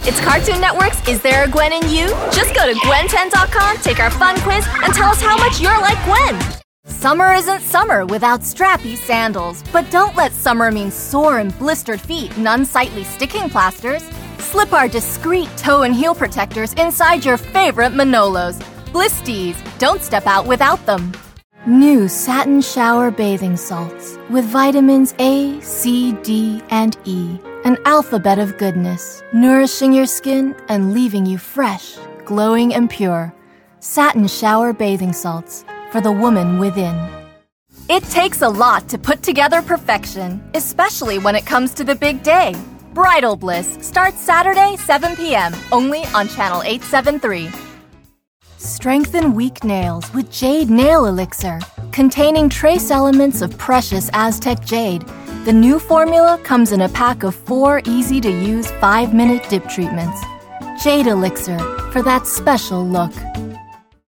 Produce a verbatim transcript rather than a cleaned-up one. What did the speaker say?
It's Cartoon Network's Is There a Gwen in You? Just go to Gwen ten dot com, take our fun quiz, and tell us how much you're like Gwen. Summer isn't summer without strappy sandals. But don't let summer mean sore and blistered feet and unsightly sticking plasters. Slip our discreet toe and heel protectors inside your favorite Manolos. Blisties, don't step out without them. New Satin Shower Bathing Salts with vitamins A, C, D, and E. An alphabet of goodness, nourishing your skin and leaving you fresh, glowing, and pure. Satin Shower Bathing Salts for the woman within. It takes a lot to put together perfection, especially when it comes to the big day. Bridal Bliss starts Saturday, seven p.m., only on Channel eight seventy-three. Strengthen weak nails with Jade Nail Elixir. Containing trace elements of precious Aztec jade, the new formula comes in a pack of four easy-to-use five-minute dip treatments. Jade Elixir for that special look.